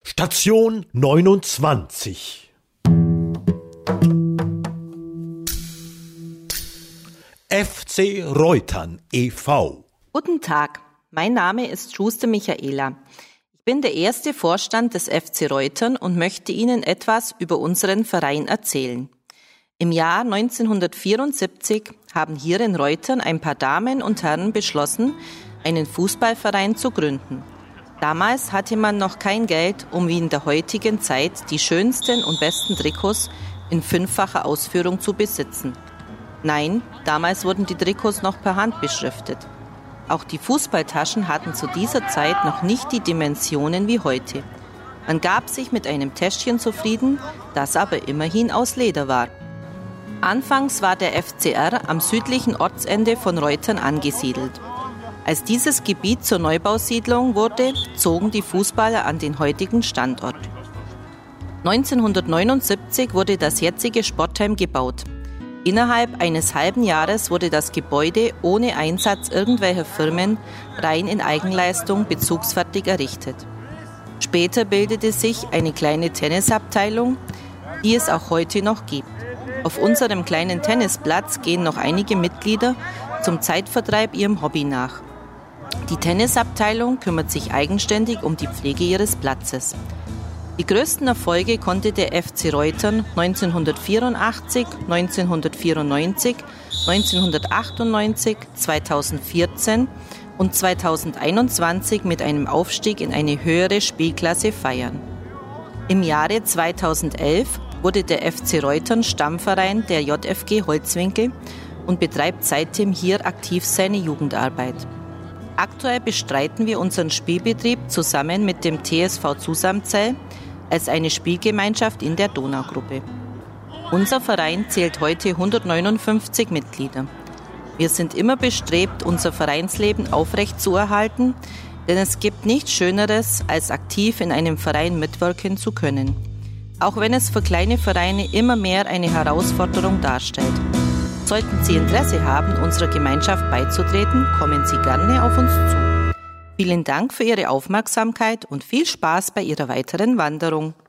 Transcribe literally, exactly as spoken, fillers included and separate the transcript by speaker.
Speaker 1: Station neunundzwanzig. F C Reutern e V.
Speaker 2: Guten Tag, mein Name ist Schuster Michaela. Ich bin der erste Vorstand des F C Reutern und möchte Ihnen etwas über unseren Verein erzählen. Im Jahr neunzehnhundertvierundsiebzig haben hier in Reutern ein paar Damen und Herren beschlossen, einen Fußballverein zu gründen. Damals hatte man noch kein Geld, um wie in der heutigen Zeit die schönsten und besten Trikots in fünffacher Ausführung zu besitzen. Nein, damals wurden die Trikots noch per Hand beschriftet. Auch die Fußballtaschen hatten zu dieser Zeit noch nicht die Dimensionen wie heute. Man gab sich mit einem Täschchen zufrieden, das aber immerhin aus Leder war. Anfangs war der F C R am südlichen Ortsende von Reutern angesiedelt. Als dieses Gebiet zur Neubausiedlung wurde, zogen die Fußballer an den heutigen Standort. neunzehnhundertneunundsiebzig wurde das jetzige Sportheim gebaut. Innerhalb eines halben Jahres wurde das Gebäude ohne Einsatz irgendwelcher Firmen rein in Eigenleistung bezugsfertig errichtet. Später bildete sich eine kleine Tennisabteilung, die es auch heute noch gibt. Auf unserem kleinen Tennisplatz gehen noch einige Mitglieder zum Zeitvertreib ihrem Hobby nach. Die Tennisabteilung kümmert sich eigenständig um die Pflege ihres Platzes. Die größten Erfolge konnte der F C Reutern neunzehnhundertvierundachtzig, neunzehnhundertvierundneunzig, neunzehnhundertachtundneunzig, zweitausendvierzehn und zweitausendeinundzwanzig mit einem Aufstieg in eine höhere Spielklasse feiern. Im Jahre zweitausendelf wurde der F C Reutern Stammverein der J F G Holzwinkel und betreibt seitdem hier aktiv seine Jugendarbeit. Aktuell bestreiten wir unseren Spielbetrieb zusammen mit dem T S V Zusamzell als eine Spielgemeinschaft in der Donaugruppe. Unser Verein zählt heute hundertneunundfünfzig Mitglieder. Wir sind immer bestrebt, unser Vereinsleben aufrechtzuerhalten, denn es gibt nichts Schöneres, als aktiv in einem Verein mitwirken zu können. Auch wenn es für kleine Vereine immer mehr eine Herausforderung darstellt. Sollten Sie Interesse haben, unserer Gemeinschaft beizutreten, kommen Sie gerne auf uns zu. Vielen Dank für Ihre Aufmerksamkeit und viel Spaß bei Ihrer weiteren Wanderung.